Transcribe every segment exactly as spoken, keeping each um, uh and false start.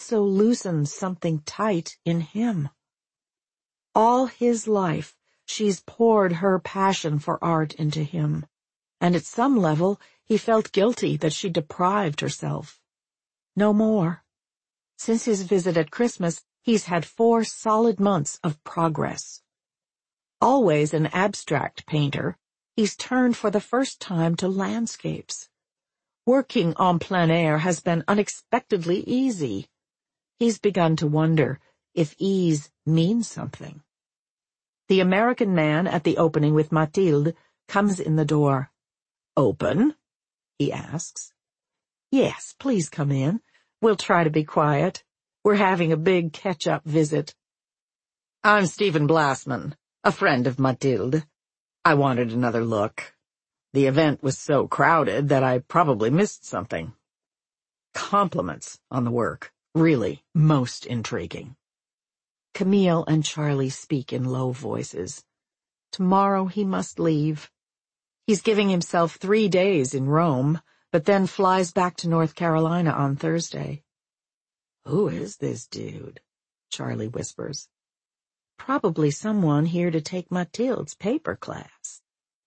also loosens something tight in him. All his life, she's poured her passion for art into him, and at some level, he felt guilty that she deprived herself. No more. Since his visit at Christmas, he's had four solid months of progress. Always an abstract painter, he's turned for the first time to landscapes. Working en plein air has been unexpectedly easy. He's begun to wonder if ease means something. The American man at the opening with Mathilde comes in the door. "Open?" he asks. "Yes, please come in. We'll try to be quiet. We're having a big catch-up visit." "I'm Stephen Blassman, a friend of Mathilde. I wanted another look. The event was so crowded that I probably missed something. Compliments on the work. Really most intriguing." Camille and Charlie speak in low voices. Tomorrow he must leave. He's giving himself three days in Rome, but then flies back to North Carolina on Thursday. "Who is this dude?" Charlie whispers. "Probably someone here to take Mathilde's paper class."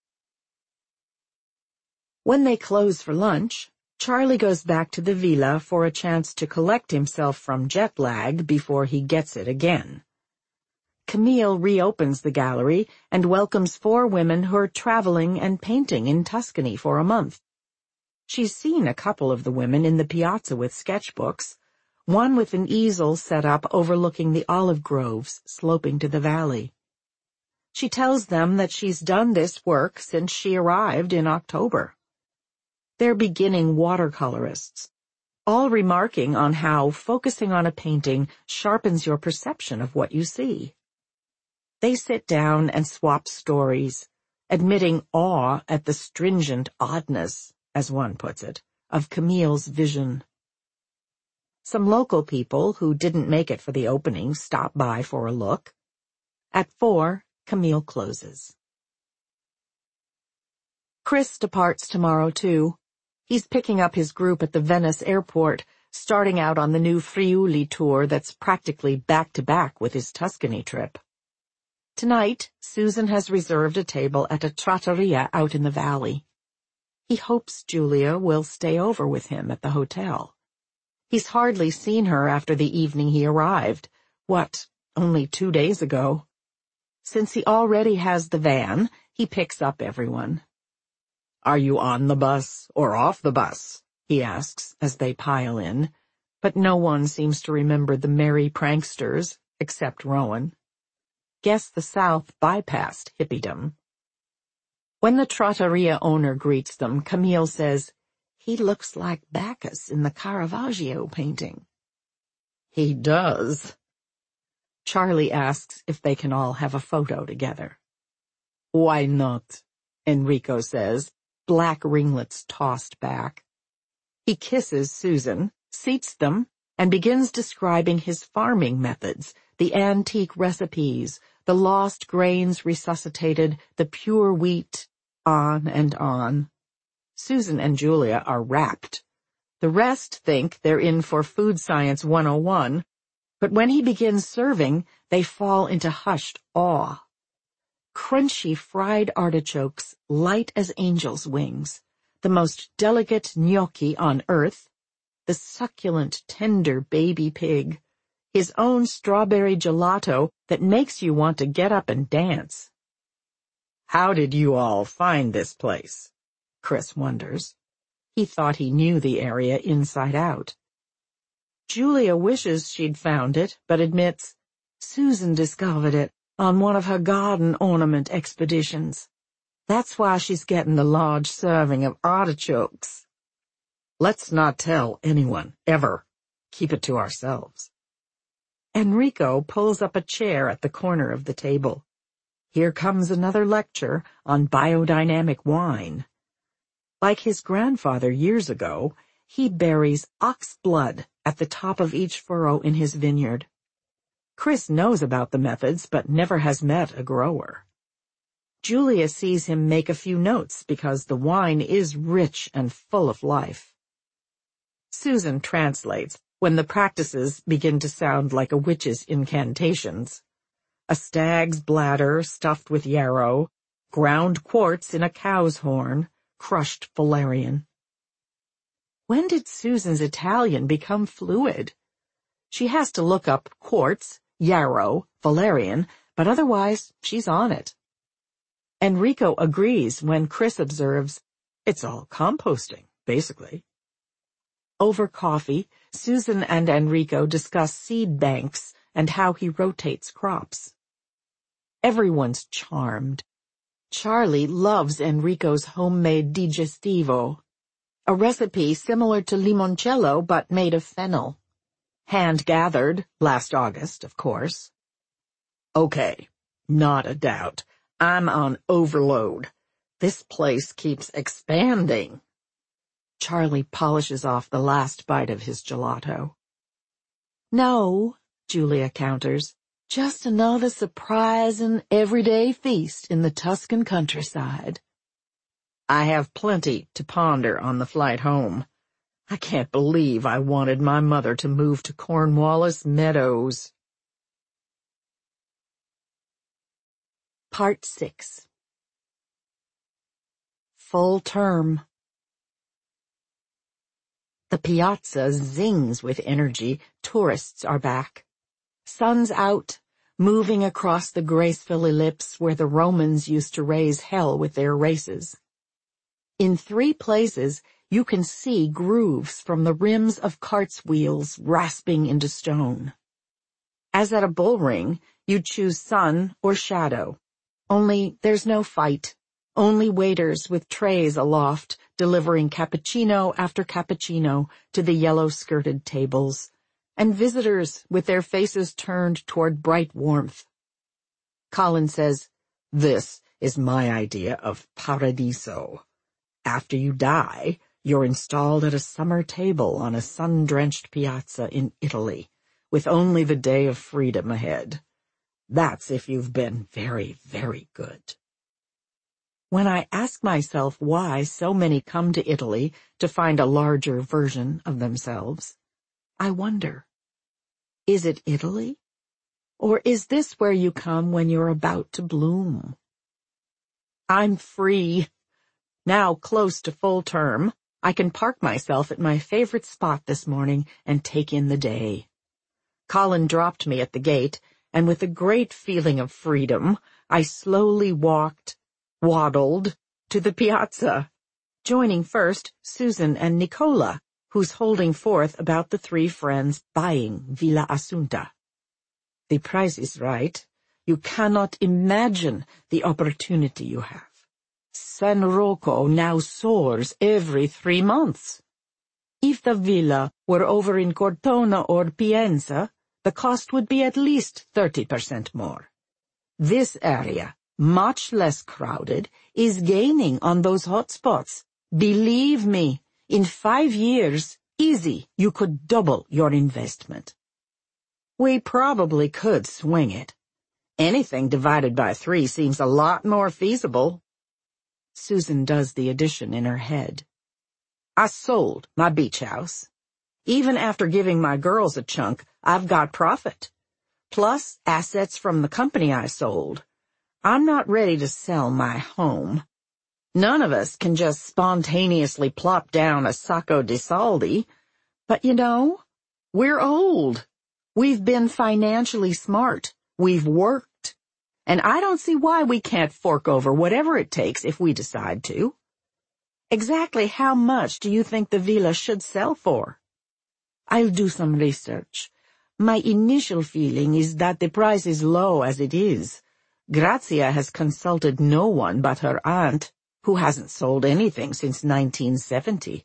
When they close for lunch, Charlie goes back to the villa for a chance to collect himself from jet lag before he gets it again. Camille reopens the gallery and welcomes four women who are traveling and painting in Tuscany for a month. She's seen a couple of the women in the piazza with sketchbooks, one with an easel set up overlooking the olive groves sloping to the valley. She tells them that she's done this work since she arrived in October. They're beginning watercolorists, all remarking on how focusing on a painting sharpens your perception of what you see. They sit down and swap stories, admitting awe at the stringent oddness, as one puts it, of Camille's vision. Some local people who didn't make it for the opening stop by for a look. At four, Camille closes. Chris departs tomorrow, too. He's picking up his group at the Venice airport, starting out on the new Friuli tour that's practically back-to-back with his Tuscany trip. Tonight, Susan has reserved a table at a trattoria out in the valley. He hopes Julia will stay over with him at the hotel. He's hardly seen her after the evening he arrived. What, only two days ago? Since he already has the van, he picks up everyone. "Are you on the bus or off the bus?" he asks as they pile in, but no one seems to remember the merry pranksters, except Rowan. Guess the South bypassed hippiedom. When the trattoria owner greets them, Camille says, "He looks like Bacchus in the Caravaggio painting." "He does." Charlie asks if they can all have a photo together. "Why not?" Enrico says, black ringlets tossed back. He kisses Susan, seats them, and begins describing his farming methods, the antique recipes, the lost grains resuscitated, the pure wheat, on and on. Susan and Julia are rapt. The rest think they're in for Food Science one oh one, but when he begins serving, they fall into hushed awe. Crunchy fried artichokes, light as angels' wings, the most delicate gnocchi on earth, the succulent, tender baby pig, his own strawberry gelato that makes you want to get up and dance. "How did you all find this place?" Chris wonders. He thought he knew the area inside out. Julia wishes she'd found it, but admits, "Susan discovered it on one of her garden ornament expeditions. That's why she's getting the large serving of artichokes." "Let's not tell anyone, ever. Keep it to ourselves." Enrico pulls up a chair at the corner of the table. Here comes another lecture on biodynamic wine. Like his grandfather years ago, he buries ox blood at the top of each furrow in his vineyard. Chris knows about the methods, but never has met a grower. Julia sees him make a few notes because the wine is rich and full of life. Susan translates, when the practices begin to sound like a witch's incantations. A stag's bladder stuffed with yarrow, ground quartz in a cow's horn, crushed valerian. When did Susan's Italian become fluid? She has to look up quartz, yarrow, valerian, but otherwise she's on it. Enrico agrees when Chris observes, "It's all composting, basically." Over coffee, Susan and Enrico discuss seed banks and how he rotates crops. Everyone's charmed. Charlie loves Enrico's homemade digestivo, a recipe similar to limoncello but made of fennel. Hand-gathered, last August, of course. Okay, not a doubt. I'm on overload. This place keeps expanding. Charlie polishes off the last bite of his gelato. No, Julia counters, just another surprising everyday feast in the Tuscan countryside. I have plenty to ponder on the flight home. I can't believe I wanted my mother to move to Cornwallis Meadows. Part six. Full term. The piazza zings with energy. Tourists are back. Sun's out, moving across the graceful ellipse where the Romans used to raise hell with their races. In three places, you can see grooves from the rims of carts' wheels rasping into stone. As at a bull ring, you choose sun or shadow. Only there's no fight. Only waiters with trays aloft, delivering cappuccino after cappuccino to the yellow-skirted tables, and visitors with their faces turned toward bright warmth. Colin says, "This is my idea of paradiso. After you die, you're installed at a summer table on a sun-drenched piazza in Italy, with only the day of freedom ahead. That's if you've been very, very good." When I ask myself why so many come to Italy to find a larger version of themselves, I wonder, is it Italy? Or is this where you come when you're about to bloom? I'm free. Now close to full term, I can park myself at my favorite spot this morning and take in the day. Colin dropped me at the gate, and with a great feeling of freedom, I slowly walked, waddled, to the piazza, joining first Susan and Nicola, who's holding forth about the three friends buying Villa Assunta. The price is right. You cannot imagine the opportunity you have. San Rocco now soars every three months. If the villa were over in Cortona or Pienza, the cost would be at least thirty percent more. This area, much less crowded, is gaining on those hotspots. Believe me, in five years, easy, you could double your investment. We probably could swing it. Anything divided by three seems a lot more feasible. Susan does the addition in her head. I sold my beach house. Even after giving my girls a chunk, I've got profit. Plus assets from the company I sold. I'm not ready to sell my home. None of us can just spontaneously plop down a sacco di soldi. But you know, we're old. We've been financially smart. We've worked. And I don't see why we can't fork over whatever it takes if we decide to. Exactly how much do you think the villa should sell for? I'll do some research. My initial feeling is that the price is low as it is. Grazia has consulted no one but her aunt, who hasn't sold anything since nineteen seventy.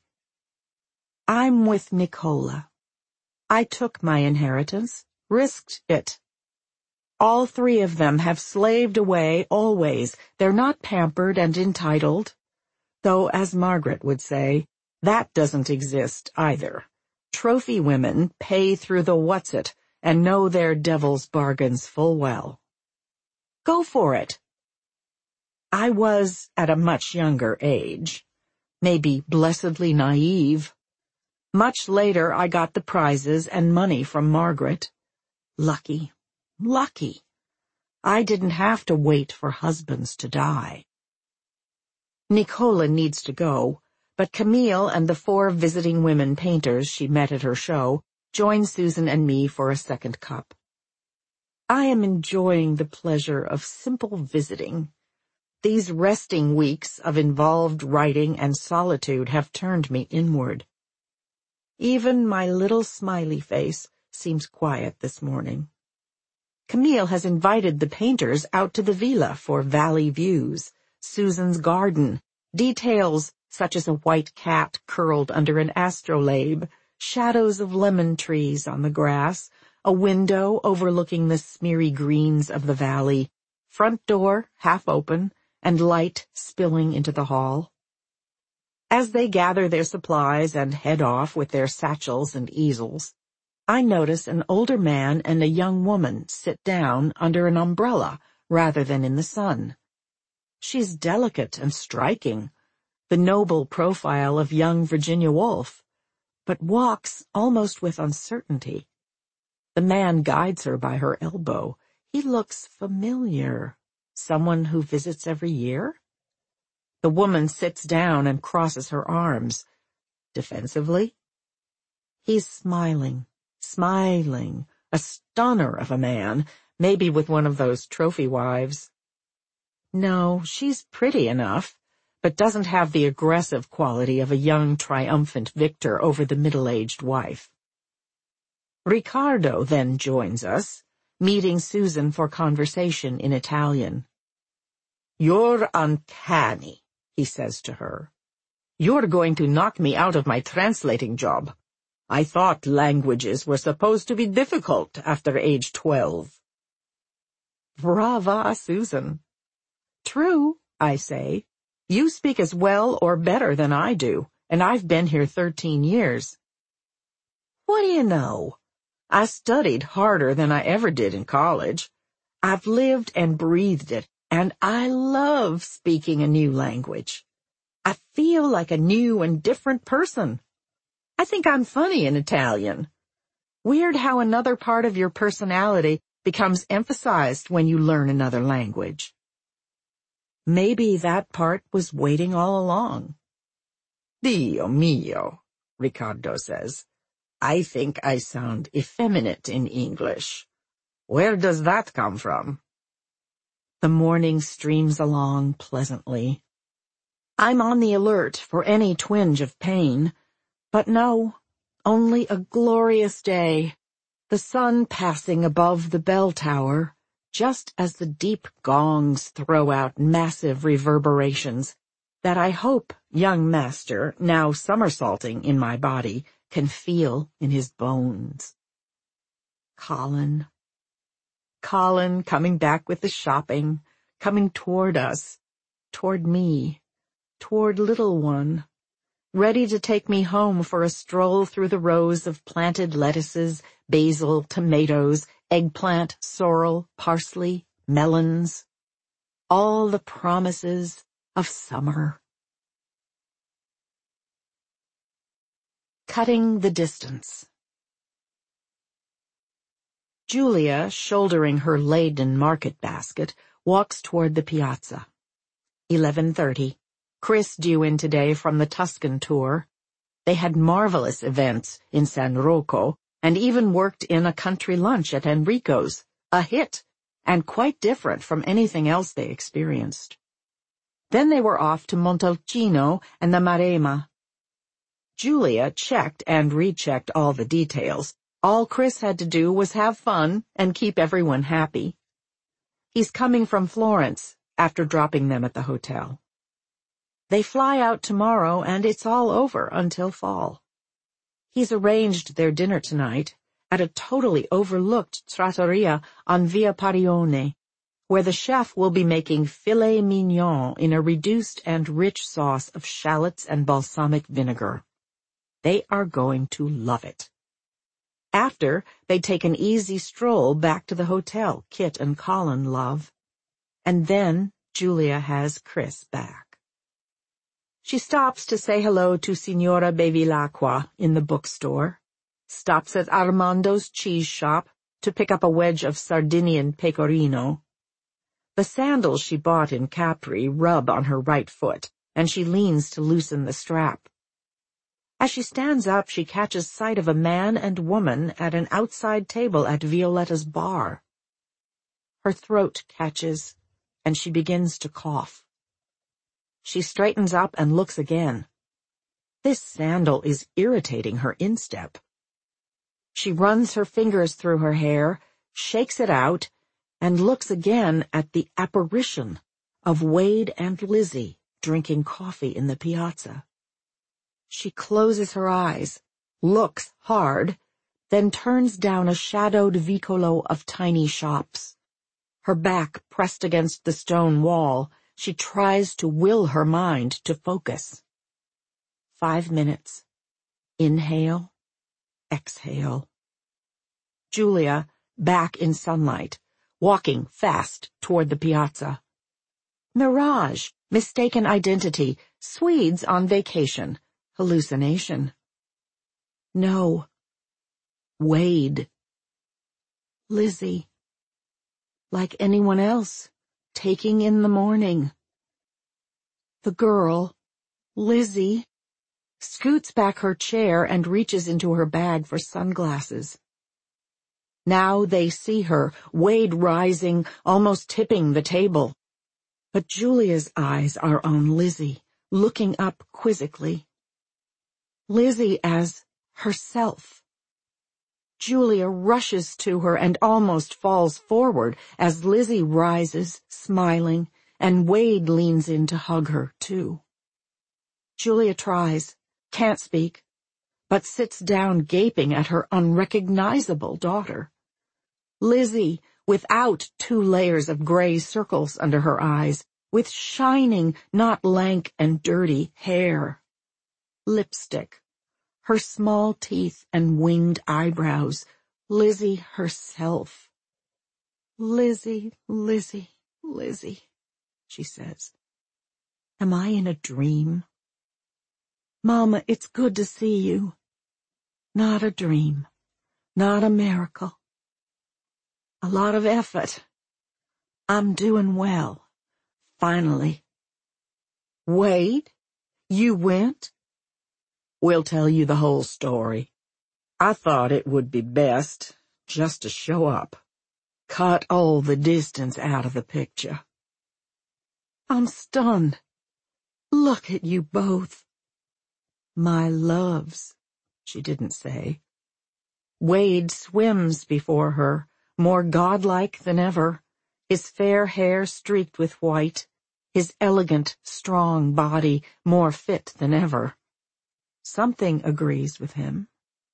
I'm with Nicola. I took my inheritance, risked it. All three of them have slaved away always. They're not pampered and entitled. Though, as Margaret would say, that doesn't exist either. Trophy women pay through the what's-it and know their devil's bargains full well. Go for it. I was at a much younger age, maybe blessedly naive. Much later, I got the prizes and money from Margaret. Lucky, lucky. I didn't have to wait for husbands to die. Nicola needs to go, but Camille and the four visiting women painters she met at her show join Susan and me for a second cup. I am enjoying the pleasure of simple visiting. These resting weeks of involved writing and solitude have turned me inward. Even my little smiley face seems quiet this morning. Camille has invited the painters out to the villa for valley views, Susan's garden, details such as a white cat curled under an astrolabe, shadows of lemon trees on the grass, a window overlooking the smeary greens of the valley, front door half open, and light spilling into the hall. As they gather their supplies and head off with their satchels and easels, I notice an older man and a young woman sit down under an umbrella rather than in the sun. She's delicate and striking, the noble profile of young Virginia Woolf, but walks almost with uncertainty. The man guides her by her elbow. He looks familiar. Someone who visits every year? The woman sits down and crosses her arms. Defensively? He's smiling, smiling, a stunner of a man, maybe with one of those trophy wives. No, she's pretty enough, but doesn't have the aggressive quality of a young triumphant victor over the middle-aged wife. Riccardo then joins us, meeting Susan for conversation in Italian. "You're uncanny," he says to her. "You're going to knock me out of my translating job. I thought languages were supposed to be difficult after age twelve. Brava, Susan. True, I say. You speak as well or better than I do, and I've been here thirteen years. What do you know? I studied harder than I ever did in college. I've lived and breathed it, and I love speaking a new language. I feel like a new and different person. I think I'm funny in Italian. Weird how another part of your personality becomes emphasized when you learn another language. Maybe that part was waiting all along." "Dio mio," Riccardo says. "I think I sound effeminate in English. Where does that come from?" The morning streams along pleasantly. I'm on the alert for any twinge of pain, but no, only a glorious day, the sun passing above the bell tower, just as the deep gongs throw out massive reverberations that I hope young master, now somersaulting in my body, can feel in his bones. Colin. Colin coming back with the shopping, coming toward us, toward me, toward little one, ready to take me home for a stroll through the rows of planted lettuces, basil, tomatoes, eggplant, sorrel, parsley, melons, all the promises of summer. Cutting the distance. Julia, shouldering her laden market basket, walks toward the piazza. eleven thirty. Chris due in today from the Tuscan tour. They had marvelous events in San Rocco and even worked in a country lunch at Enrico's, a hit, and quite different from anything else they experienced. Then they were off to Montalcino and the Maremma. Julia checked and rechecked all the details. All Chris had to do was have fun and keep everyone happy. He's coming from Florence after dropping them at the hotel. They fly out tomorrow, and it's all over until fall. He's arranged their dinner tonight at a totally overlooked trattoria on Via Parione, where the chef will be making filet mignon in a reduced and rich sauce of shallots and balsamic vinegar. They are going to love it. After, they take an easy stroll back to the hotel Kit and Colin love. And then Julia has Chris back. She stops to say hello to Signora Bevilacqua in the bookstore, stops at Armando's cheese shop to pick up a wedge of Sardinian pecorino. The sandals she bought in Capri rub on her right foot, and she leans to loosen the strap. As she stands up, she catches sight of a man and woman at an outside table at Violetta's bar. Her throat catches, and she begins to cough. She straightens up and looks again. This sandal is irritating her instep. She runs her fingers through her hair, shakes it out, and looks again at the apparition of Wade and Lizzie drinking coffee in the piazza. She closes her eyes, looks hard, then turns down a shadowed vicolo of tiny shops. Her back pressed against the stone wall, she tries to will her mind to focus. Five minutes. Inhale, exhale. Julia, back in sunlight, walking fast toward the piazza. Mirage, mistaken identity, Swedes on vacation, hallucination. No. Wade. Lizzie. Like anyone else, taking in the morning. The girl, Lizzie, scoots back her chair and reaches into her bag for sunglasses. Now they see her, Wade rising, almost tipping the table. But Julia's eyes are on Lizzie, looking up quizzically. Lizzie as herself. Julia rushes to her and almost falls forward as Lizzie rises, smiling, and Wade leans in to hug her, too. Julia tries, can't speak, but sits down gaping at her unrecognizable daughter. Lizzie, without two layers of gray circles under her eyes, with shining, not lank and dirty, hair. Lipstick. Her small teeth and winged eyebrows, Lizzie herself. Lizzie, Lizzie, Lizzie, she says. Am I in a dream? Mama, it's good to see you. Not a dream, not a miracle. A lot of effort. I'm doing well, finally. Wade, you went? We'll tell you the whole story. I thought it would be best just to show up. Cut all the distance out of the picture. I'm stunned. Look at you both. My loves, she didn't say. Wade swims before her, more godlike than ever, his fair hair streaked with white, his elegant, strong body more fit than ever. Something agrees with him.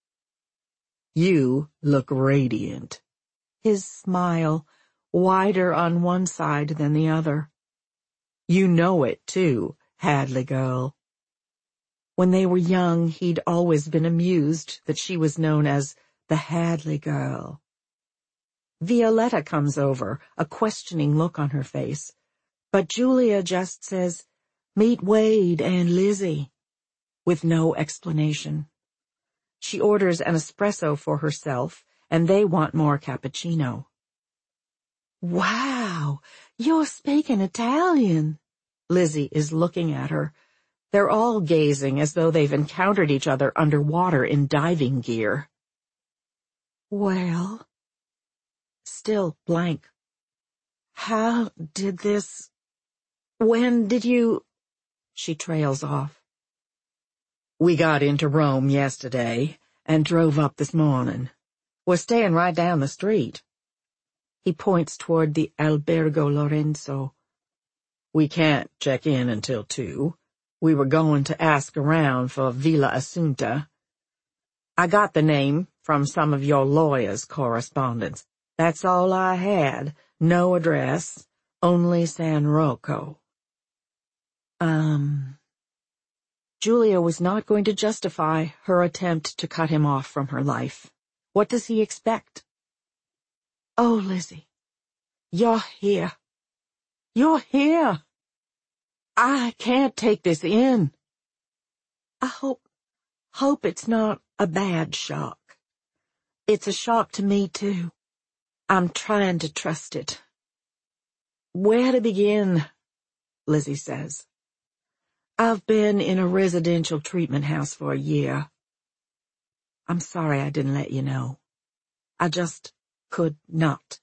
You look radiant. His smile, wider on one side than the other. You know it, too, Hadley girl. When they were young, he'd always been amused that she was known as the Hadley girl. Violetta comes over, a questioning look on her face, but Julia just says, "Meet Wade and Lizzie," with no explanation. She orders an espresso for herself, and they want more cappuccino. Wow, you're speaking Italian. Lizzie is looking at her. They're all gazing as though they've encountered each other underwater in diving gear. Well, still blank. How did this... When did you... She trails off. We got into Rome yesterday and drove up this morning. We're staying right down the street. He points toward the Albergo Lorenzo. We can't check in until two. We were going to ask around for Villa Assunta. I got the name from some of your lawyer's correspondence. That's all I had. No address. Only San Rocco. Um... Julia was not going to justify her attempt to cut him off from her life. What does he expect? Oh, Lizzie, you're here. You're here. I can't take this in. I hope, hope it's not a bad shock. It's a shock to me, too. I'm trying to trust it. Where to begin? Lizzie says. I've been in a residential treatment house for a year. I'm sorry I didn't let you know. I just could not.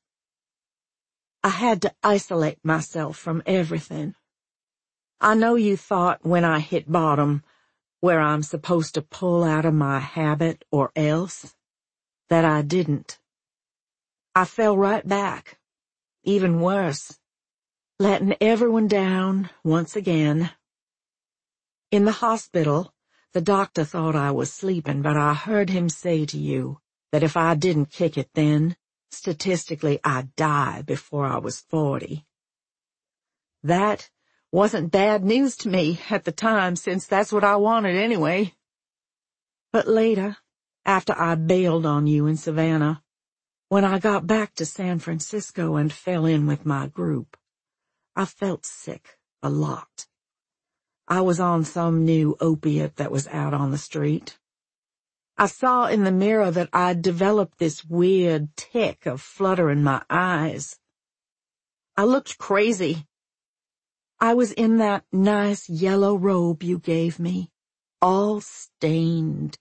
I had to isolate myself from everything. I know you thought when I hit bottom, where I'm supposed to pull out of my habit or else, that I didn't. I fell right back, even worse, letting everyone down once again. In the hospital, the doctor thought I was sleeping, but I heard him say to you that if I didn't kick it then, statistically I'd die before I was forty. That wasn't bad news to me at the time, since that's what I wanted anyway. But later, after I bailed on you in Savannah, when I got back to San Francisco and fell in with my group, I felt sick a lot. I was on some new opiate that was out on the street. I saw in the mirror that I'd developed this weird tic of fluttering my eyes. I looked crazy. I was in that nice yellow robe you gave me, all stained.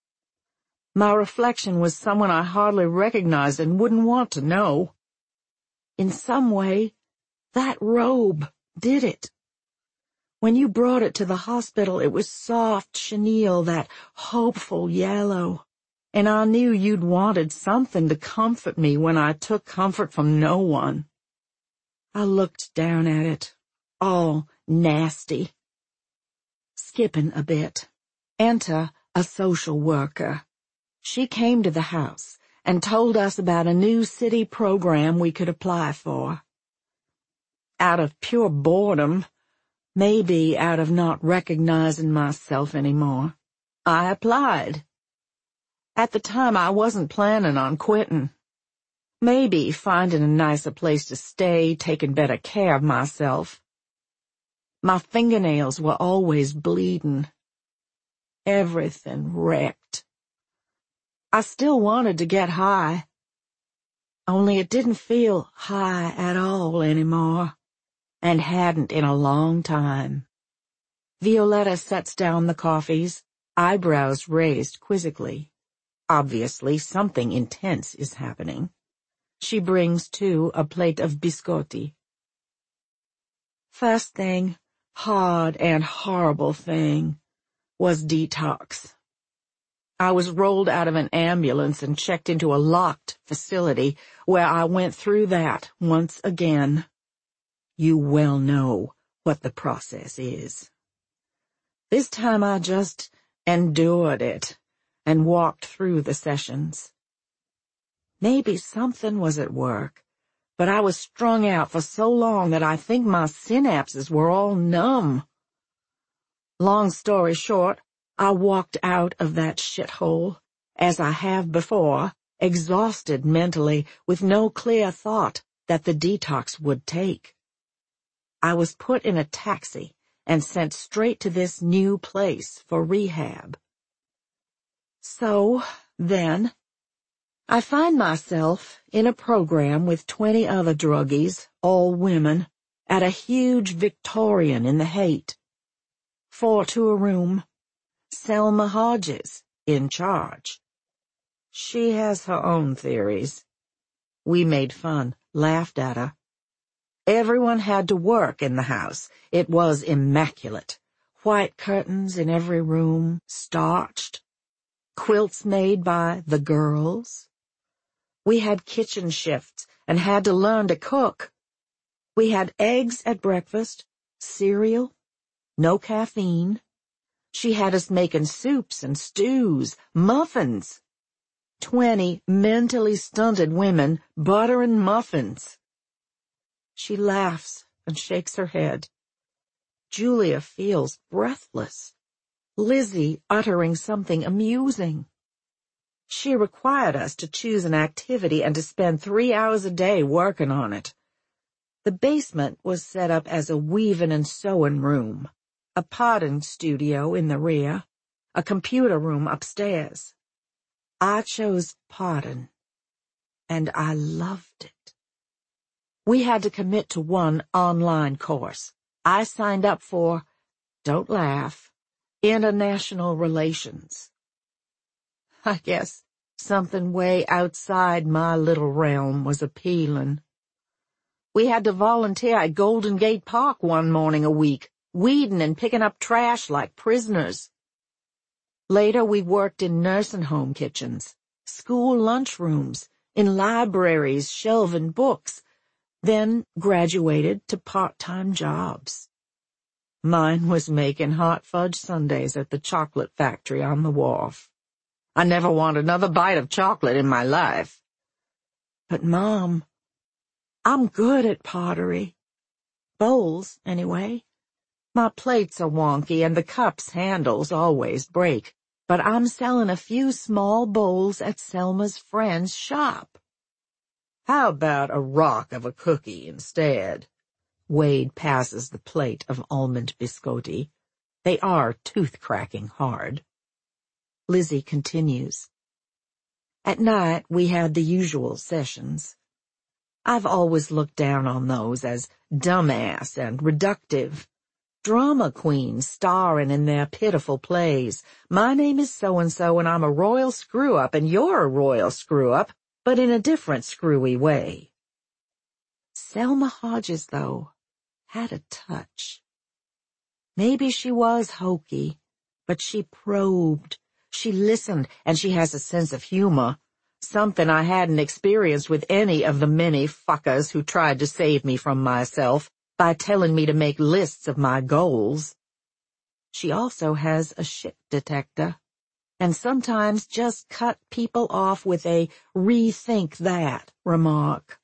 My reflection was someone I hardly recognized and wouldn't want to know. In some way, that robe did it. When you brought it to the hospital, it was soft chenille, that hopeful yellow, and I knew you'd wanted something to comfort me when I took comfort from no one. I looked down at it, all nasty. Skipping a bit. Enter a social worker. She came to the house and told us about a new city program we could apply for. Out of pure boredom, maybe out of not recognizing myself anymore, I applied. At the time, I wasn't planning on quitting. Maybe finding a nicer place to stay, taking better care of myself. My fingernails were always bleeding. Everything wrecked. I still wanted to get high. Only it didn't feel high at all anymore, and hadn't in a long time. Violetta sets down the coffees, eyebrows raised quizzically. Obviously, something intense is happening. She brings, too, a plate of biscotti. First thing, hard and horrible thing, was detox. I was rolled out of an ambulance and checked into a locked facility where I went through that once again. You well know what the process is. This time I just endured it and walked through the sessions. Maybe something was at work, but I was strung out for so long that I think my synapses were all numb. Long story short, I walked out of that shithole, as I have before, exhausted mentally, with no clear thought that the detox would take. I was put in a taxi and sent straight to this new place for rehab. So, then, I find myself in a program with twenty other druggies, all women, at a huge Victorian in the Haight. Four to a room. Selma Hodges, in charge. She has her own theories. We made fun, laughed at her. Everyone had to work in the house. It was immaculate. White curtains in every room, starched. Quilts made by the girls. We had kitchen shifts and had to learn to cook. We had eggs at breakfast, cereal, no caffeine. She had us making soups and stews, muffins. Twenty mentally stunted women buttering muffins. She laughs and shakes her head. Julia feels breathless. Lizzie uttering something amusing. She required us to choose an activity and to spend three hours a day working on it. The basement was set up as a weaving and sewing room, a potting studio in the rear, a computer room upstairs. I chose Pardon, and I loved it. We had to commit to one online course. I signed up for, don't laugh, international relations. I guess something way outside my little realm was appealing. We had to volunteer at Golden Gate Park one morning a week, weeding and picking up trash like prisoners. Later we worked in nursing home kitchens, school lunchrooms, in libraries shelving books, then graduated to part-time jobs. Mine was making hot fudge sundaes at the chocolate factory on the wharf. I never want another bite of chocolate in my life. But, Mom, I'm good at pottery. Bowls, anyway. My plates are wonky and the cups' handles always break, but I'm selling a few small bowls at Selma's friend's shop. How about a rock of a cookie instead? Wade passes the plate of almond biscotti. They are tooth-cracking hard. Lizzie continues. At night, we had the usual sessions. I've always looked down on those as dumbass and reductive. Drama queens starring in their pitiful plays. My name is so-and-so and I'm a royal screw-up and you're a royal screw-up, but in a different screwy way. Selma Hodges, though, had a touch. Maybe she was hokey, but she probed, she listened, and she has a sense of humor, something I hadn't experienced with any of the many fuckers who tried to save me from myself by telling me to make lists of my goals. She also has a shit detector, and sometimes just cut people off with a rethink that remark.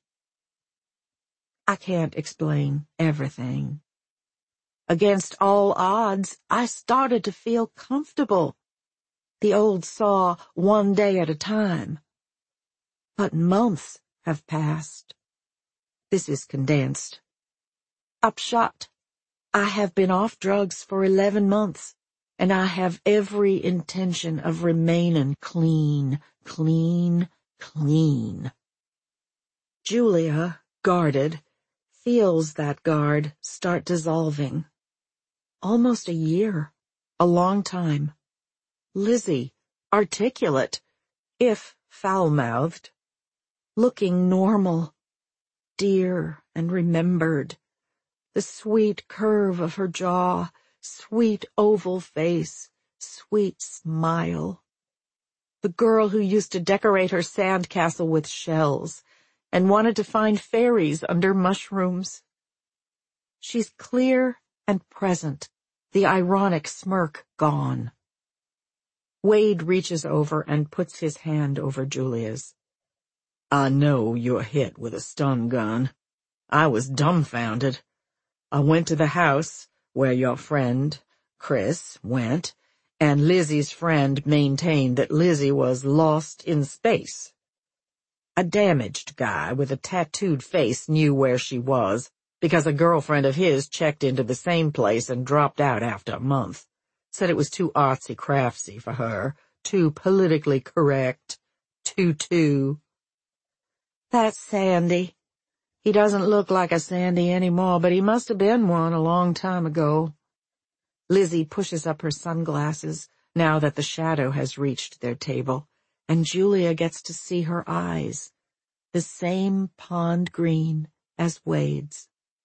I can't explain everything. Against all odds, I started to feel comfortable. The old saw, one day at a time. But months have passed. This is condensed. Upshot, I have been off drugs for eleven months, and I have every intention of remaining clean, clean, clean. Julia, guarded, feels that guard start dissolving. Almost a year, a long time. Lizzie, articulate, if foul-mouthed, looking normal, dear and remembered. The sweet curve of her jaw, sweet oval face, sweet smile. The girl who used to decorate her sandcastle with shells and wanted to find fairies under mushrooms. She's clear and present, the ironic smirk gone. Wade reaches over and puts his hand over Julia's. I know you're hit with a stun gun. I was dumbfounded. I went to the house where your friend, Chris, went, and Lizzie's friend maintained that Lizzie was lost in space. A damaged guy with a tattooed face knew where she was, because a girlfriend of his checked into the same place and dropped out after a month. Said it was too artsy-craftsy for her, too politically correct, too too. That's Sandy. He doesn't look like a Sandy anymore, but he must have been one a long time ago. Lizzie pushes up her sunglasses, now that the shadow has reached their table, and Julia gets to see her eyes, the same pond green as Wade's.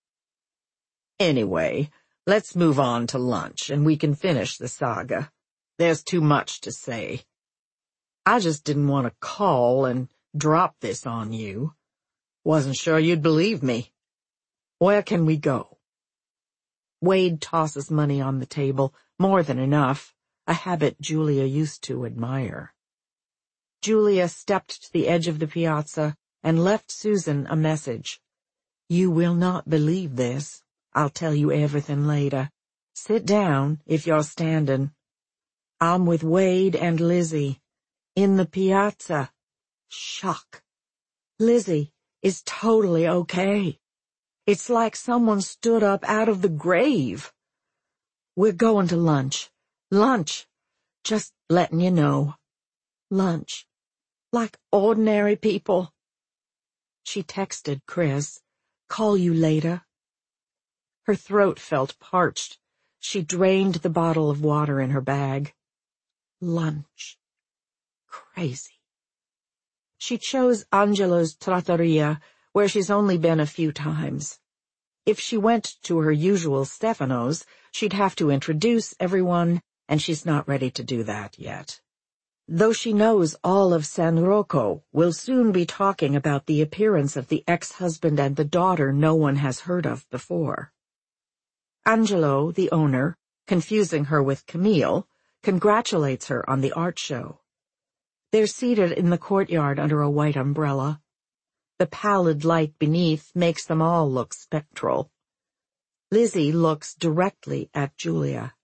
Anyway, let's move on to lunch, and we can finish the saga. There's too much to say. I just didn't want to call and drop this on you. Wasn't sure you'd believe me. Where can we go? Wade tosses money on the table, more than enough, a habit Julia used to admire. Julia stepped to the edge of the piazza and left Susan a message. You will not believe this. I'll tell you everything later. Sit down if you're standing. I'm with Wade and Lizzie. In the piazza. Shock. Lizzie is totally okay. It's like someone stood up out of the grave. We're going to lunch. Lunch. Just letting you know. Lunch. Like ordinary people. She texted Chris, "Call you later." Her throat felt parched. She drained the bottle of water in her bag. Lunch. Crazy. She chose Angelo's trattoria, where she's only been a few times. If she went to her usual Stefano's, she'd have to introduce everyone, and she's not ready to do that yet. Though she knows all of San Rocco will soon be talking about the appearance of the ex-husband and the daughter no one has heard of before. Angelo, the owner, confusing her with Camille, congratulates her on the art show. They're seated in the courtyard under a white umbrella. The pallid light beneath makes them all look spectral. Lizzie looks directly at Julia.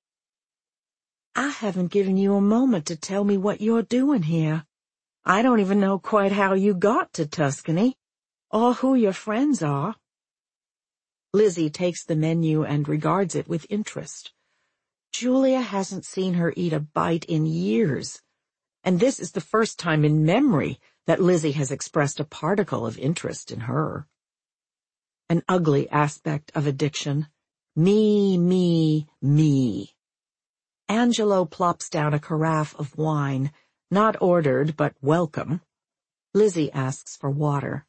"I haven't given you a moment to tell me what you're doing here. I don't even know quite how you got to Tuscany, or who your friends are." Lizzie takes the menu and regards it with interest. Julia hasn't seen her eat a bite in years, and this is the first time in memory that Lizzie has expressed a particle of interest in her. An ugly aspect of addiction. Me, me, me. Angelo plops down a carafe of wine, not ordered but welcome. Lizzie asks for water.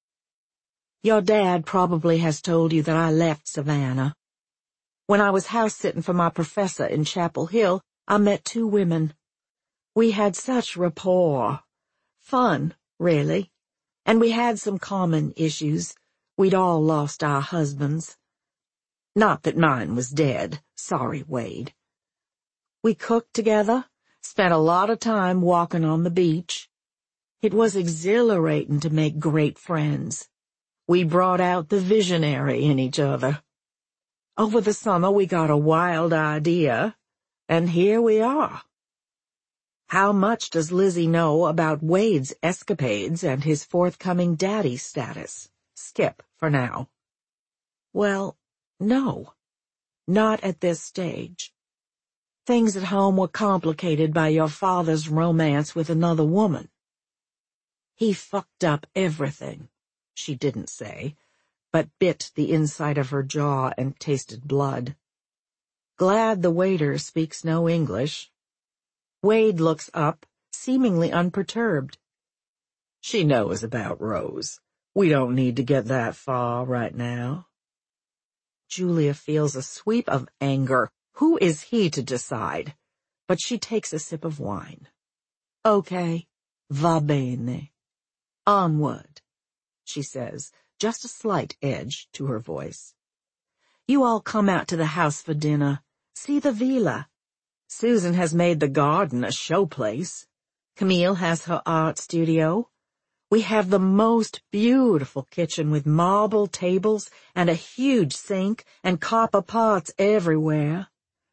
"Your dad probably has told you that I left Savannah. When I was house-sitting for my professor in Chapel Hill, I met two women. We had such rapport. Fun, really. And we had some common issues. We'd all lost our husbands. Not that mine was dead. Sorry, Wade. We cooked together, spent a lot of time walking on the beach. It was exhilarating to make great friends. We brought out the visionary in each other. Over the summer we got a wild idea, and here we are." How much does Lizzie know about Wade's escapades and his forthcoming daddy status? Skip for now. Well, no. Not at this stage. Things at home were complicated by your father's romance with another woman. He fucked up everything, she didn't say, but bit the inside of her jaw and tasted blood. Glad the waiter speaks no English. Wade looks up, seemingly unperturbed. "She knows about Rose. We don't need to get that far right now." Julia feels a sweep of anger. Who is he to decide? But she takes a sip of wine. "Okay, va bene. Onward," she says, just a slight edge to her voice. "You all come out to the house for dinner. See the villa. Susan has made the garden a showplace. Camille has her art studio. We have the most beautiful kitchen with marble tables and a huge sink and copper pots everywhere.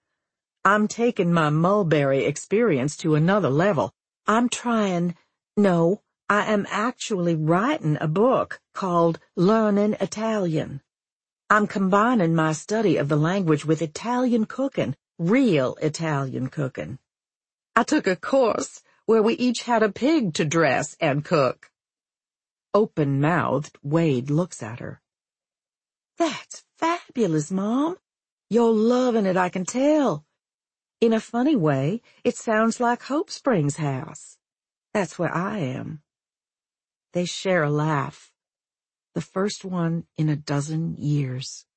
I'm taking my mulberry experience to another level. I'm trying, no, I am actually writing a book called Learning Italian. I'm combining my study of the language with Italian cooking, real Italian cooking. I took a course where we each had a pig to dress and cook." Open-mouthed, Wade looks at her. "That's fabulous, Mom. You're loving it, I can tell. In a funny way, it sounds like Hope Springs' house. That's where I am." They share a laugh. The first one in a dozen years.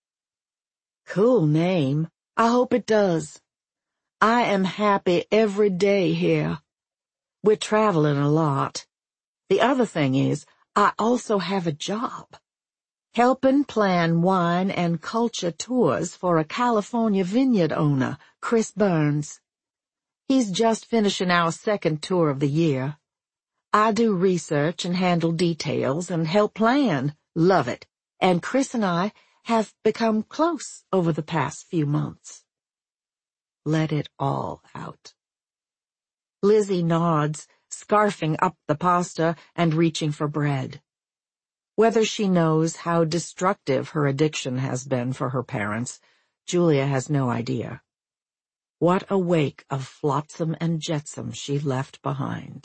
"Cool name. I hope it does. I am happy every day here. We're traveling a lot. The other thing is, I also have a job. Helping plan wine and culture tours for a California vineyard owner, Chris Burns. He's just finishing our second tour of the year. I do research and handle details and help plan. Love it. And Chris and I have become close over the past few months." Let it all out. Lizzie nods, scarfing up the pasta and reaching for bread. Whether she knows how destructive her addiction has been for her parents, Julia has no idea. What a wake of flotsam and jetsam she left behind.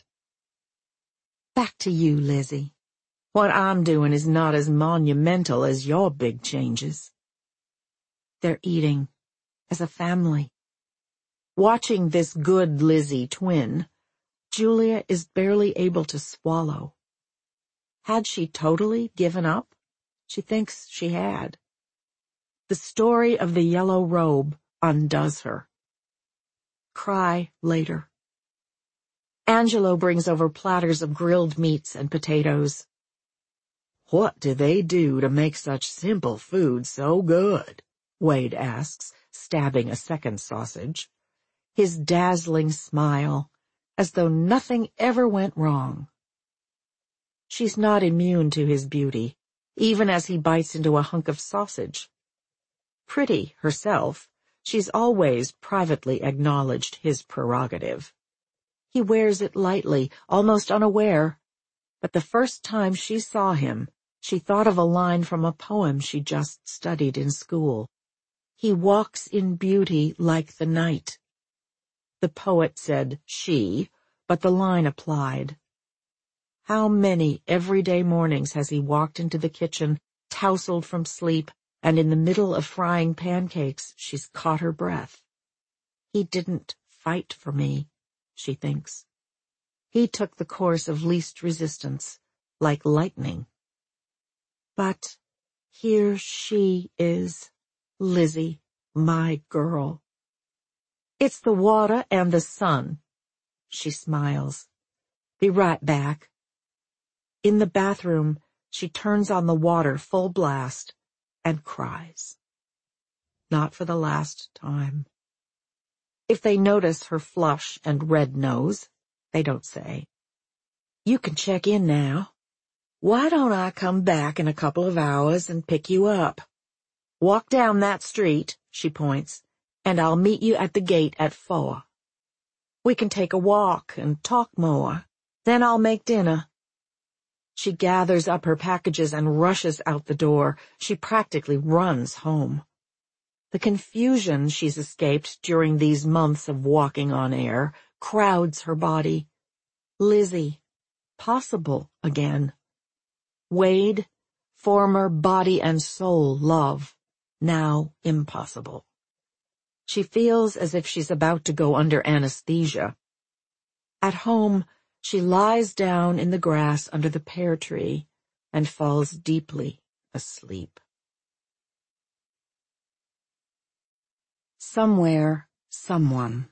Back to you, Lizzie. What I'm doing is not as monumental as your big changes. They're eating, as a family. Watching this good Lizzie twin, Julia is barely able to swallow. Had she totally given up? She thinks she had. The story of the yellow robe undoes her. Cry later. Angelo brings over platters of grilled meats and potatoes. What do they do to make such simple food so good? Wade asks, stabbing a second sausage. His dazzling smile, as though nothing ever went wrong. She's not immune to his beauty, even as he bites into a hunk of sausage. Pretty herself, she's always privately acknowledged his prerogative. He wears it lightly, almost unaware, but the first time she saw him, she thought of a line from a poem she just studied in school. He walks in beauty like the night. The poet said she, but the line applied. How many everyday mornings has he walked into the kitchen, tousled from sleep, and in the middle of frying pancakes she's caught her breath. He didn't fight for me, she thinks. He took the course of least resistance, like lightning. But here she is, Lizzie, my girl. It's the water and the sun. She smiles. Be right back. In the bathroom, she turns on the water full blast and cries. Not for the last time. If they notice her flush and red nose, they don't say, "You can check in now. Why don't I come back in a couple of hours and pick you up? Walk down that street," she points, "and I'll meet you at the gate at four. We can take a walk and talk more. Then I'll make dinner." She gathers up her packages and rushes out the door. She practically runs home. The confusion she's escaped during these months of walking on air crowds her body. Lizzie, possible again. Wade, former body and soul love, now impossible. She feels as if she's about to go under anesthesia. At home, she lies down in the grass under the pear tree and falls deeply asleep. Somewhere, someone.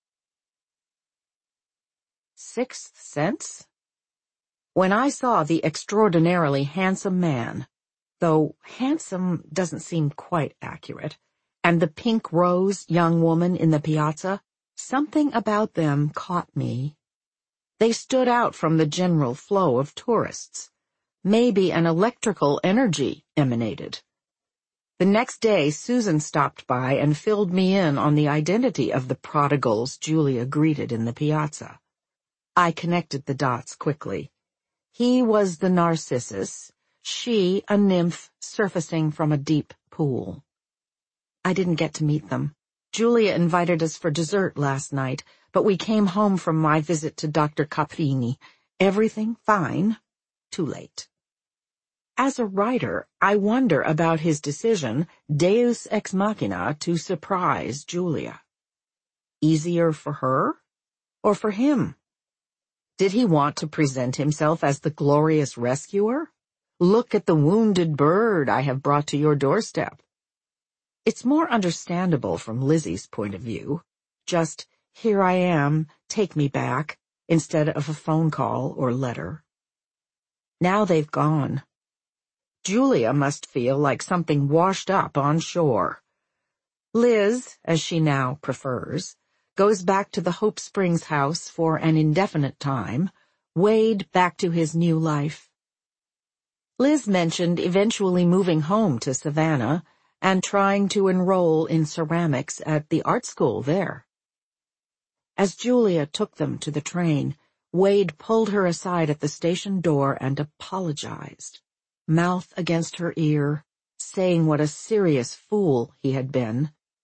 Sixth sense? When I saw the extraordinarily handsome man, though handsome doesn't seem quite accurate, and the pink rose young woman in the piazza, something about them caught me. They stood out from the general flow of tourists. Maybe an electrical energy emanated. The next day, Susan stopped by and filled me in on the identity of the prodigals Julia greeted in the piazza. I connected the dots quickly. He was the Narcissus, she a nymph surfacing from a deep pool. I didn't get to meet them. Julia invited us for dessert last night, but we came home from my visit to Doctor Caprini. Everything fine. Too late. As a writer, I wonder about his decision, deus ex machina, to surprise Julia. Easier for her, or for him? Did he want to present himself as the glorious rescuer? Look at the wounded bird I have brought to your doorstep. It's more understandable from Lizzie's point of view. Just, here I am, take me back, instead of a phone call or letter. Now they've gone. Julia must feel like something washed up on shore. Liz, as she now prefers, goes back to the Hope Springs house for an indefinite time, Wade back to his new life. Liz mentioned eventually moving home to Savannah and trying to enroll in ceramics at the art school there. As Julia took them to the train, Wade pulled her aside at the station door and apologized, mouth against her ear, saying what a serious fool he had been,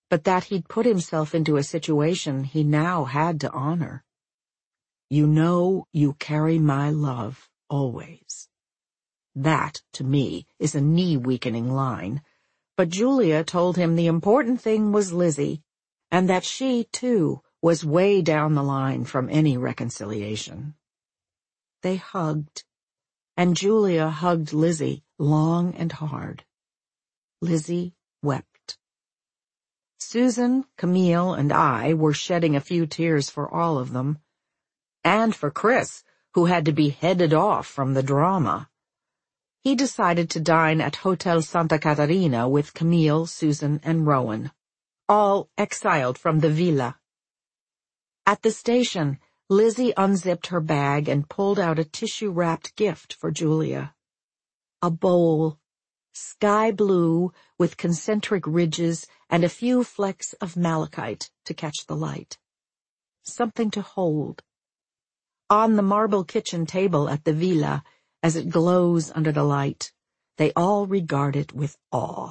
but that he'd put himself into a situation he now had to honor. "You know you carry my love, always." That, to me, is a knee-weakening line, but Julia told him the important thing was Lizzie, and that she, too, was way down the line from any reconciliation. They hugged, and Julia hugged Lizzie long and hard. Lizzie wept. Susan, Camille, and I were shedding a few tears for all of them, and for Chris, who had to be headed off from the drama. He decided to dine at Hotel Santa Catarina with Camille, Susan, and Rowan, all exiled from the villa. At the station, Lizzie unzipped her bag and pulled out a tissue-wrapped gift for Julia. A bowl, sky blue with concentric ridges and a few flecks of malachite to catch the light. Something to hold. On the marble kitchen table at the villa, as it glows under the light, they all regard it with awe.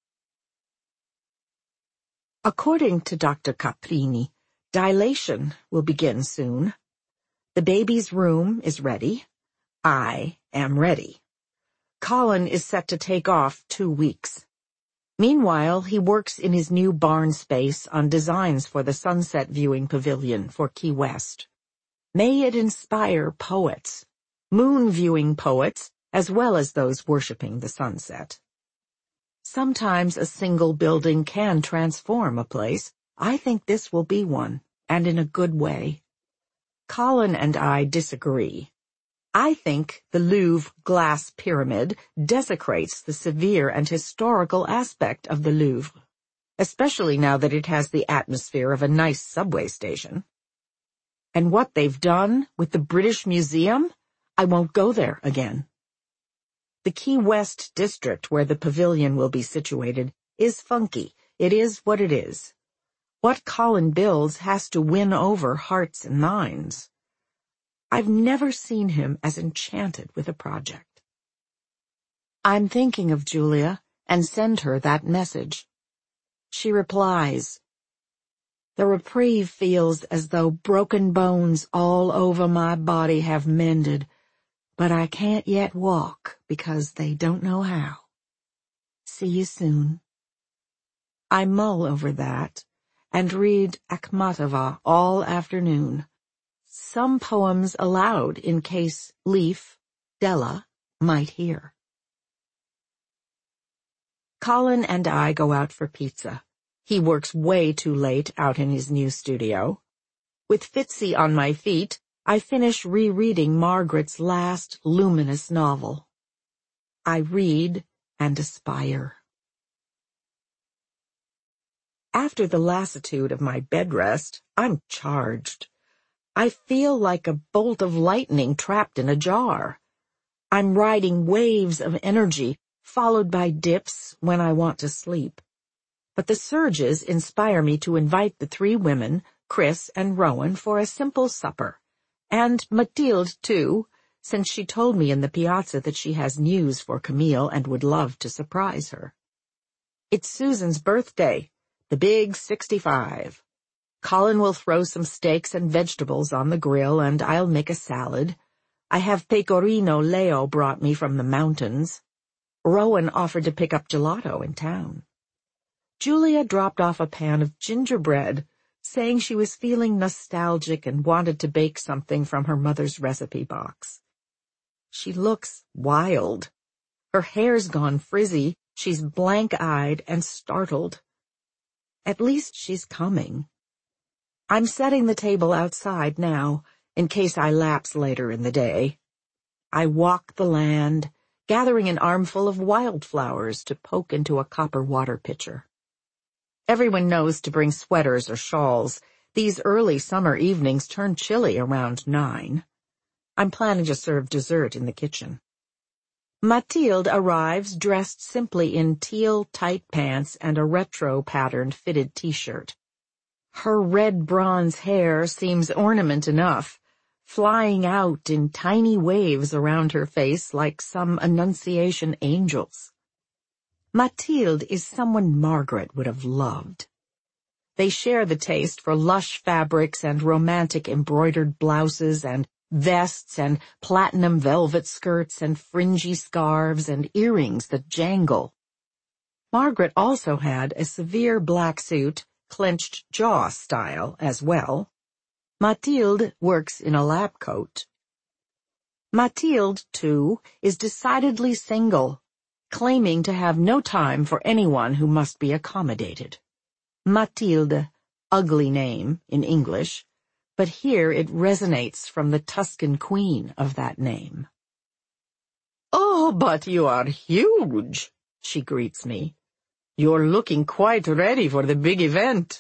According to Doctor Caprini, dilation will begin soon. The baby's room is ready. I am ready. Colin is set to take off two weeks. Meanwhile, he works in his new barn space on designs for the sunset viewing pavilion for Key West. May it inspire poets, moon-viewing poets, as well as those worshipping the sunset. Sometimes a single building can transform a place. I think this will be one, and in a good way. Colin and I disagree. I think the Louvre glass pyramid desecrates the severe and historical aspect of the Louvre, especially now that it has the atmosphere of a nice subway station. And what they've done with the British Museum, I won't go there again. The Key West district where the pavilion will be situated is funky. It is what it is. What Colin builds has to win over hearts and minds. I've never seen him as enchanted with a project. I'm thinking of Julia and send her that message. She replies, "The reprieve feels as though broken bones all over my body have mended, but I can't yet walk because they don't know how. See you soon." I mull over that and read Akhmatova all afternoon. Some poems aloud in case Leaf, Della, might hear. Colin and I go out for pizza. He works way too late out in his new studio. With Fitzy on my feet, I finish rereading Margaret's last luminous novel. I read and aspire. After the lassitude of my bed rest, I'm charged. I feel like a bolt of lightning trapped in a jar. I'm riding waves of energy, followed by dips when I want to sleep. But the surges inspire me to invite the three women, Chris and Rowan, for a simple supper. And Mathilde, too, since she told me in the piazza that she has news for Camille and would love to surprise her. It's Susan's birthday, the big sixty-five. Colin will throw some steaks and vegetables on the grill, and I'll make a salad. I have pecorino Leo brought me from the mountains. Rowan offered to pick up gelato in town. Julia dropped off a pan of gingerbread, saying she was feeling nostalgic and wanted to bake something from her mother's recipe box. She looks wild. Her hair's gone frizzy, she's blank-eyed and startled. At least she's coming. I'm setting the table outside now, in case I lapse later in the day. I walk the land, gathering an armful of wildflowers to poke into a copper water pitcher. Everyone knows to bring sweaters or shawls. These early summer evenings turn chilly around nine. I'm planning to serve dessert in the kitchen. Mathilde arrives dressed simply in teal tight pants and a retro-patterned fitted t-shirt. Her red bronze hair seems ornament enough, flying out in tiny waves around her face like some Annunciation angels. Mathilde is someone Margaret would have loved. They share the taste for lush fabrics and romantic embroidered blouses and vests and platinum velvet skirts and fringy scarves and earrings that jangle. Margaret also had a severe black suit, clenched jaw style as well. Mathilde works in a lab coat. Mathilde, too, is decidedly single, claiming to have no time for anyone who must be accommodated. Mathilde, ugly name in English, but here it resonates from the Tuscan queen of that name. "Oh, but you are huge," she greets me. "You're looking quite ready for the big event."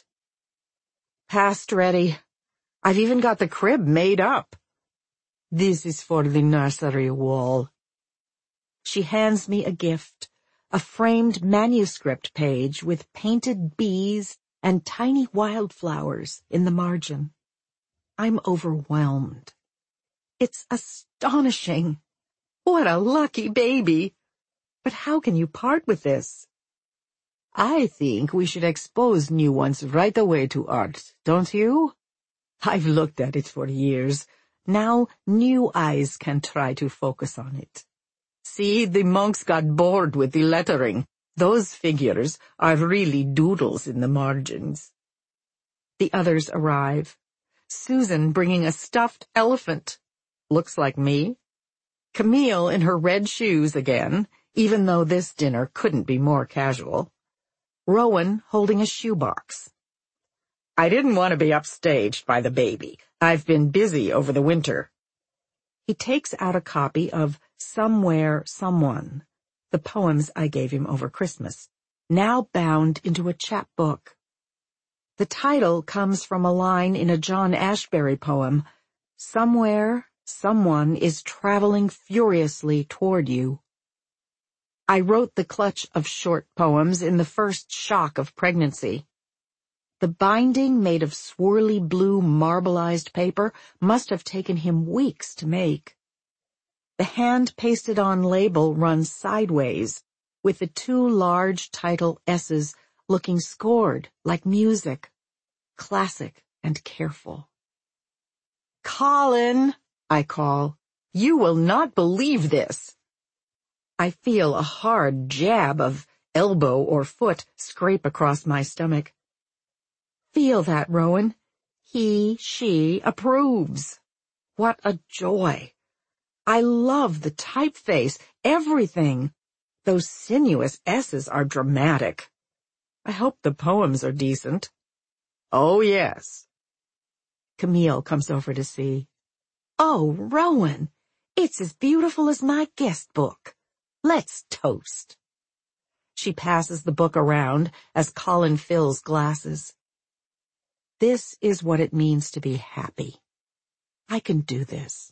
"Past ready. I've even got the crib made up. This is for the nursery wall." She hands me a gift, a framed manuscript page with painted bees and tiny wildflowers in the margin. I'm overwhelmed. It's astonishing. What a lucky baby. But how can you part with this? I think we should expose new ones right away to art, don't you? I've looked at it for years. Now new eyes can try to focus on it. See, the monks got bored with the lettering. Those figures are really doodles in the margins. The others arrive. Susan bringing a stuffed elephant. Looks like me. Camille in her red shoes again, even though this dinner couldn't be more casual. Rowan holding a shoebox. I didn't want to be upstaged by the baby. I've been busy over the winter. He takes out a copy of Somewhere, Someone, the poems I gave him over Christmas, now bound into a chapbook. The title comes from a line in a John Ashbery poem, Somewhere, someone is traveling furiously toward you. I wrote the clutch of short poems in the first shock of pregnancy. The binding made of swirly blue marbleized paper must have taken him weeks to make. The hand-pasted-on label runs sideways, with the two large title S's looking scored like music, classic and careful. "Colin," I call, "you will not believe this." I feel a hard jab of elbow or foot scrape across my stomach. Feel that, Rowan. He, she approves. What a joy. I love the typeface, everything. Those sinuous S's are dramatic. I hope the poems are decent. Oh, yes. Camille comes over to see. Oh, Rowan, it's as beautiful as my guest book. Let's toast. She passes the book around as Colin fills glasses. This is what it means to be happy. I can do this.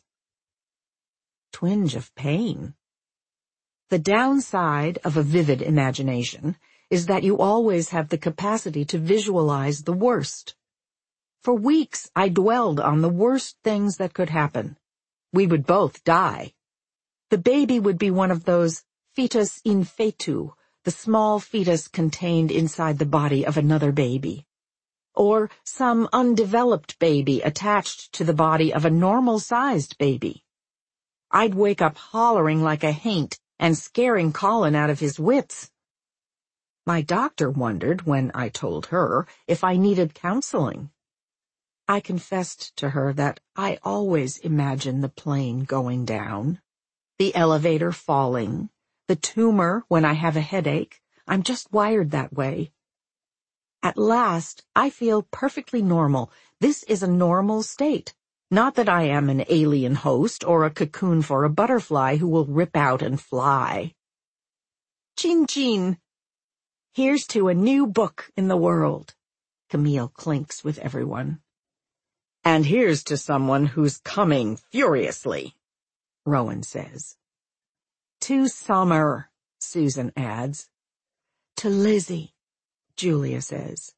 Twinge of pain. The downside of a vivid imagination is that you always have the capacity to visualize the worst. For weeks, I dwelled on the worst things that could happen. We would both die. The baby would be one of those fetus in fetu, the small fetus contained inside the body of another baby. Or some undeveloped baby attached to the body of a normal-sized baby. I'd wake up hollering like a haint and scaring Colin out of his wits. My doctor wondered, when I told her, if I needed counseling. I confessed to her that I always imagine the plane going down, the elevator falling, the tumor when I have a headache. I'm just wired that way. At last, I feel perfectly normal. This is a normal state. Not that I am an alien host or a cocoon for a butterfly who will rip out and fly. Chin chin. Here's to a new book in the world. Camille clinks with everyone. And here's to someone who's coming furiously, Rowan says. To Summer, Susan adds. To Lizzie, Julia says.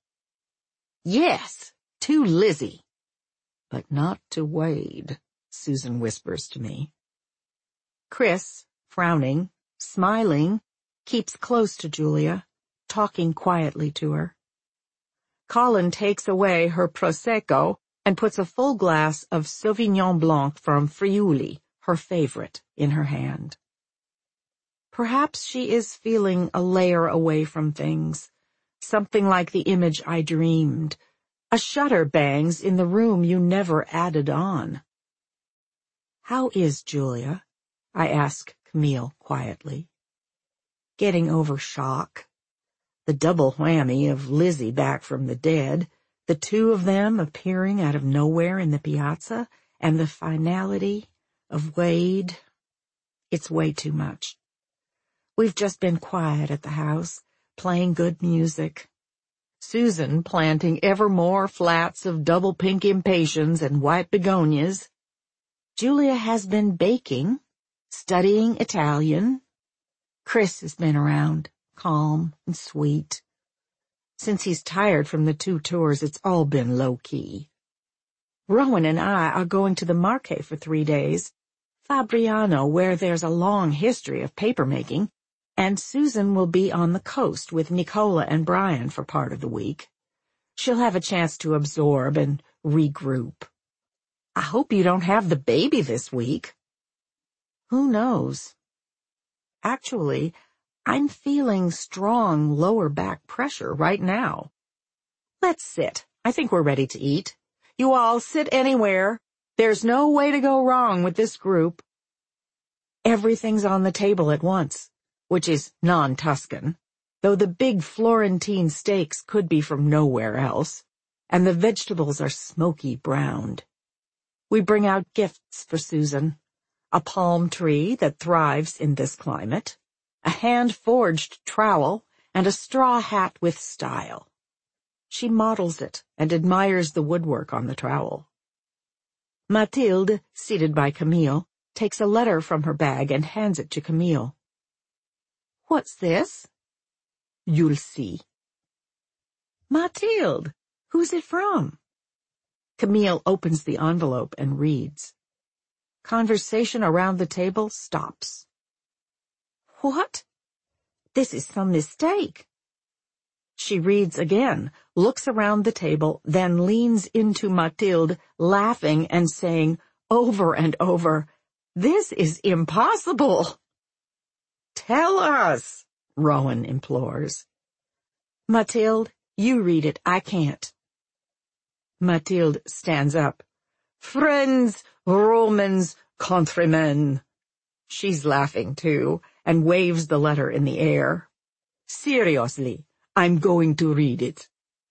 Yes, to Lizzie. But not to Wade, Susan whispers to me. Chris, frowning, smiling, keeps close to Julia, talking quietly to her. Colin takes away her Prosecco and puts a full glass of Sauvignon Blanc from Friuli, her favorite, in her hand. Perhaps she is feeling a layer away from things, something like the image I dreamed. A shutter bangs in the room you never added on. "How is Julia?" I ask Camille quietly. "Getting over shock. The double whammy of Lizzie back from the dead, the two of them appearing out of nowhere in the piazza, and the finality of Wade. It's way too much. We've just been quiet at the house, playing good music. Susan planting ever more flats of double pink impatiens and white begonias. Julia has been baking, studying Italian. Chris has been around, calm and sweet. Since he's tired from the two tours, it's all been low-key. Rowan and I are going to the Marche for three days, Fabriano, where there's a long history of paper-making, and Susan will be on the coast with Nicola and Brian for part of the week. She'll have a chance to absorb and regroup. I hope you don't have the baby this week. Who knows? Actually, I'm feeling strong lower back pressure right now. Let's sit. I think we're ready to eat. You all sit anywhere. There's no way to go wrong with this group. Everything's on the table at once, which is non-Tuscan, though the big Florentine steaks could be from nowhere else, and the vegetables are smoky browned. We bring out gifts for Susan, a palm tree that thrives in this climate, a hand-forged trowel, and a straw hat with style. She models it and admires the woodwork on the trowel. Mathilde, seated by Camille, takes a letter from her bag and hands it to Camille. What's this? You'll see. Mathilde, who's it from? Camille opens the envelope and reads. Conversation around the table stops. What? This is some mistake. She reads again, looks around the table, then leans into Mathilde, laughing and saying over and over, This is impossible. Tell us, Rowan implores. Mathilde, you read it, I can't. Mathilde stands up. Friends, Romans, countrymen. She's laughing too, and waves the letter in the air. Seriously, I'm going to read it.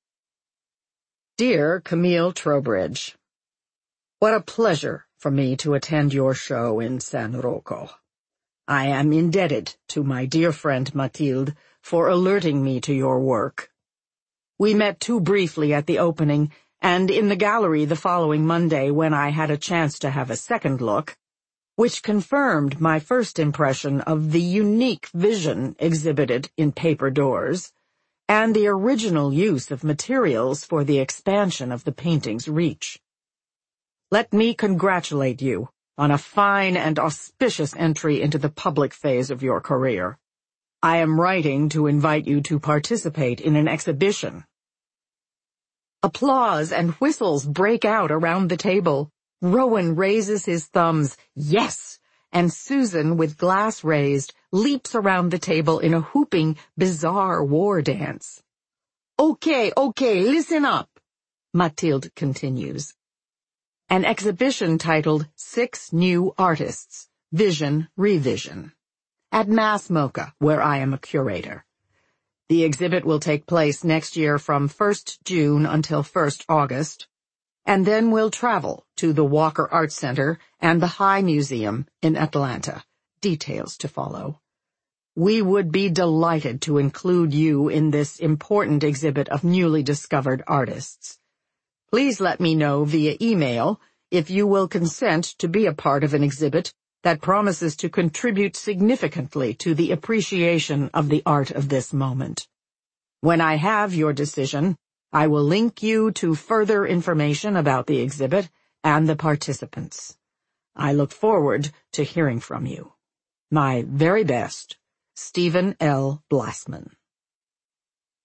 Dear Camille Trowbridge, what a pleasure for me to attend your show in San Rocco. I am indebted to my dear friend Mathilde for alerting me to your work. We met too briefly at the opening, and in the gallery the following Monday when I had a chance to have a second look, which confirmed my first impression of the unique vision exhibited in Paper Doors, and the original use of materials for the expansion of the painting's reach. Let me congratulate you on a fine and auspicious entry into the public phase of your career. I am writing to invite you to participate in an exhibition. Applause and whistles break out around the table. Rowan raises his thumbs, yes, and Susan, with glass raised, leaps around the table in a whooping, bizarre war dance. Okay, okay, listen up, Mathilde continues. An exhibition titled Six New Artists, Vision Revision, at Mass MoCA, where I am a curator. The exhibit will take place next year from first June until first August, and then we'll travel to the Walker Art Center and the High Museum in Atlanta. Details to follow. We would be delighted to include you in this important exhibit of newly discovered artists. Please let me know via email if you will consent to be a part of an exhibit that promises to contribute significantly to the appreciation of the art of this moment. When I have your decision, I will link you to further information about the exhibit and the participants. I look forward to hearing from you. My very best, Stephen L. Blassman.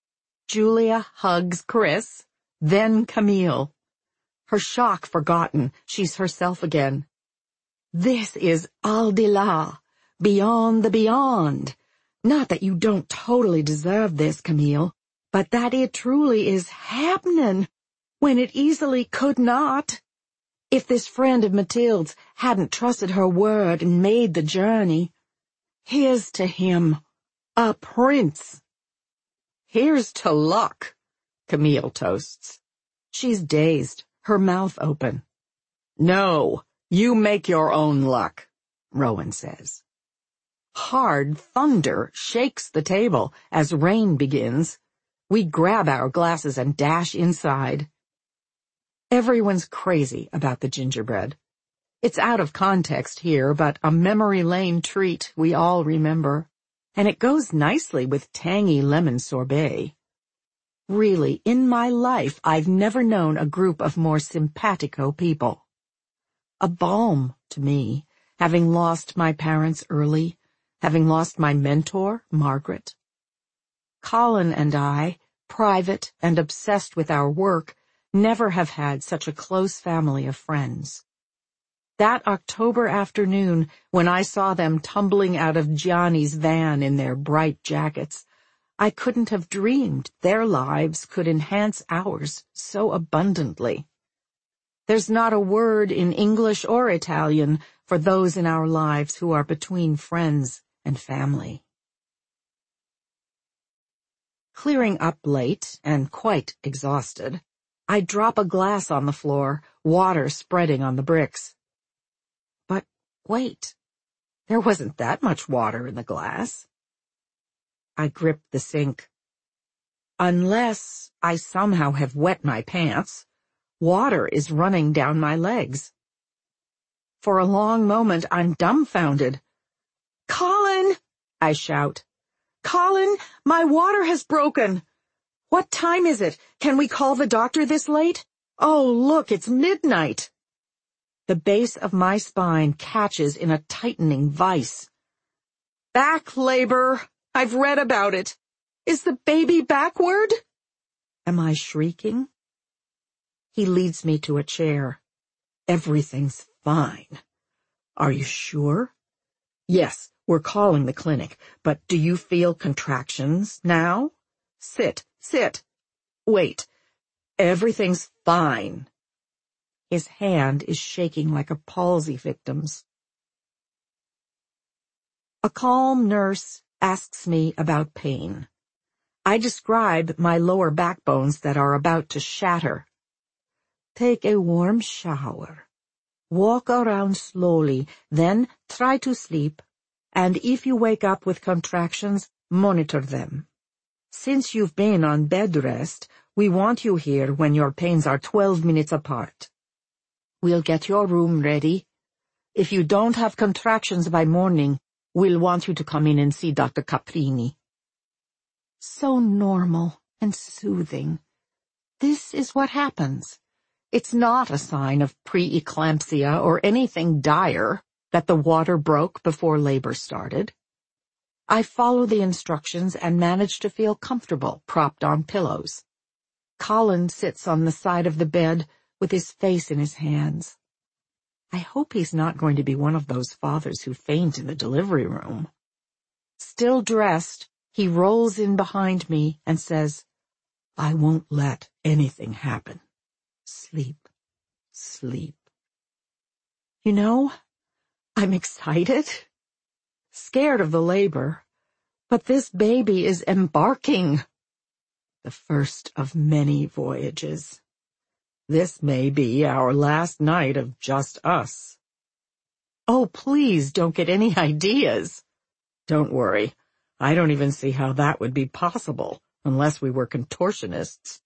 Julia hugs Chris, then Camille. Her shock forgotten, she's herself again. This is au-delà, beyond the beyond. Not that you don't totally deserve this, Camille, but that it truly is happening when it easily could not. If this friend of Mathilde's hadn't trusted her word and made the journey, here's to him, a prince. Here's to luck, Camille toasts. She's dazed, her mouth open. No, you make your own luck, Rowan says. Hard thunder shakes the table as rain begins. We grab our glasses and dash inside. Everyone's crazy about the gingerbread. It's out of context here, but a memory lane treat we all remember. And it goes nicely with tangy lemon sorbet. Really, in my life, I've never known a group of more simpatico people. A balm to me, having lost my parents early, having lost my mentor, Margaret. Colin and I, private and obsessed with our work, never have had such a close family of friends. That October afternoon, when I saw them tumbling out of Gianni's van in their bright jackets, I couldn't have dreamed their lives could enhance ours so abundantly. There's not a word in English or Italian for those in our lives who are between friends and family. Clearing up late and quite exhausted, I drop a glass on the floor, water spreading on the bricks. But wait, there wasn't that much water in the glass. I grip the sink. Unless I somehow have wet my pants, water is running down my legs. For a long moment, I'm dumbfounded. Colin, I shout. Colin, my water has broken. What time is it? Can we call the doctor this late? Oh, look, it's midnight. The base of my spine catches in a tightening vice. Back labor. I've read about it. Is the baby backward? Am I shrieking? He leads me to a chair. Everything's fine. Are you sure? Yes, we're calling the clinic, but do you feel contractions now? Sit, sit. Wait. Everything's fine. His hand is shaking like a palsy victim's. A calm nurse asks me about pain. I describe my lower backbones that are about to shatter. Take a warm shower. Walk around slowly, then try to sleep, and if you wake up with contractions, monitor them. Since you've been on bed rest, we want you here when your pains are twelve minutes apart. We'll get your room ready. If you don't have contractions by morning, we'll want you to come in and see Doctor Caprini. So normal and soothing. This is what happens. It's not a sign of preeclampsia or anything dire that the water broke before labor started. I follow the instructions and manage to feel comfortable propped on pillows. Colin sits on the side of the bed with his face in his hands. I hope he's not going to be one of those fathers who faint in the delivery room. Still dressed, he rolls in behind me and says, I won't let anything happen. Sleep, sleep. You know, I'm excited, scared of the labor, but this baby is embarking. The first of many voyages. This may be our last night of just us. Oh, please don't get any ideas. Don't worry. I don't even see how that would be possible unless we were contortionists.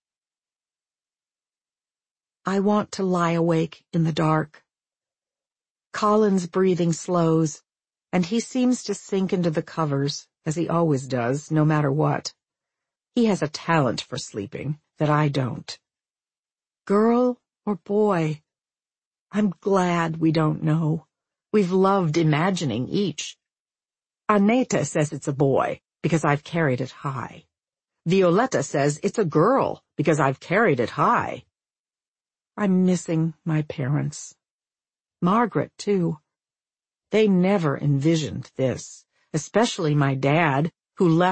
I want to lie awake in the dark. Colin's breathing slows, and he seems to sink into the covers, as he always does, no matter what. He has a talent for sleeping that I don't. Girl or boy? I'm glad we don't know. We've loved imagining each. Aneta says it's a boy, because I've carried it high. Violetta says it's a girl because I've carried it high. I'm missing my parents. Margaret, too. They never envisioned this, especially my dad, who left